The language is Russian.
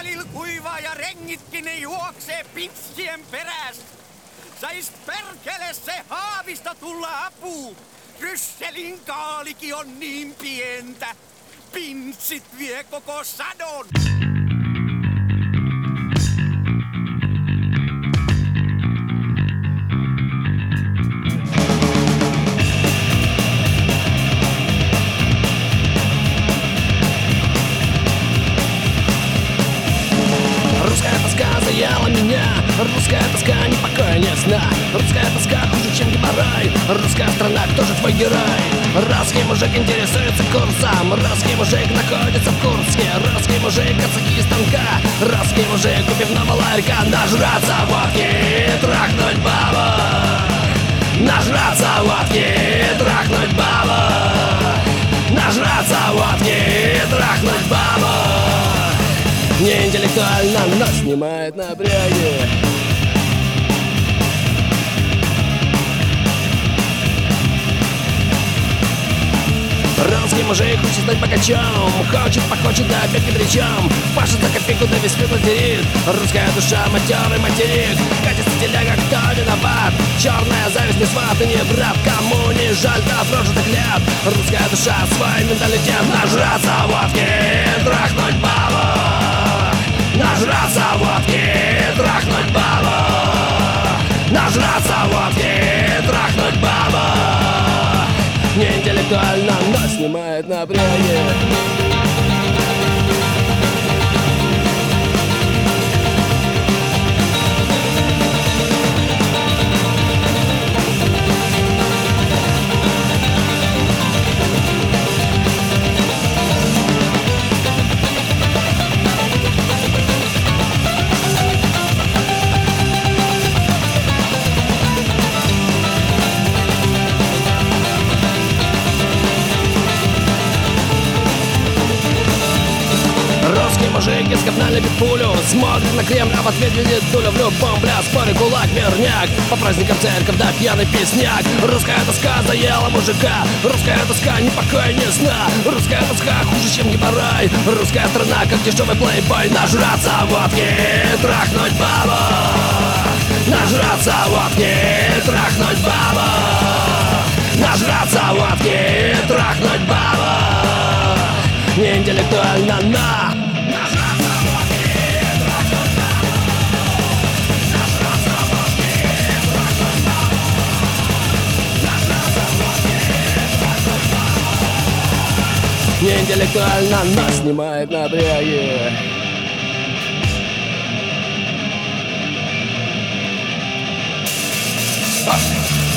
välillä kuivaa ja rengitkin ne juoksee pitsien perästä. Sais perkele se haavista tulla apuun. Rysselin kaalikin on niin pientä. Pinssit vie koko sadon. Русская тоска заяла меня. Русская тоска не покоя, не сна. Русская тоска хуже, чем геморрой. Русская страна, кто же твой герой? Русский мужик интересуется курсом. Русский мужик находится в Курске. Русский мужик от сахи станка. Русский мужик у пивного ларька. Нажраться водки и трахнуть бабу. Нажраться водки и трахнуть бабу. Нажраться водки и трахнуть бабу. Не интеллектуально, но снимает напряги. Русский мужик хочет стать богачом. Хочет, да опять ни при чем. Паша за копейку, да весь мир материт. Русская душа, матерый материк. Катится теляга, кто виноват? Черная зависть, не сват и не брат. Кому не жаль, да прожитых лет. Русская душа, свой менталитет. Нажраться водки и трахнуть бабу. Нажраться водки и трахнуть бабу. Нажраться водки и трахнуть бабу. Не интеллектуально, но снимает напряги. Мужик из копна лепит пулю. Смотрит на Кремль, а в ответ видит дулю. В любом бля, споре кулак, мирняк. По праздникам церковь, да пьяный песняк. Русская тоска заела мужика. Русская тоска не покоя, не сна. Русская тоска хуже, чем геморрой. Русская страна, как дешевый плейбой. Нажраться водки и трахнуть бабу. Нажраться водки и трахнуть бабу. Нажраться водки и трахнуть бабу. Не интеллектуально, но не интеллектуально, но снимает напряги. Пошли!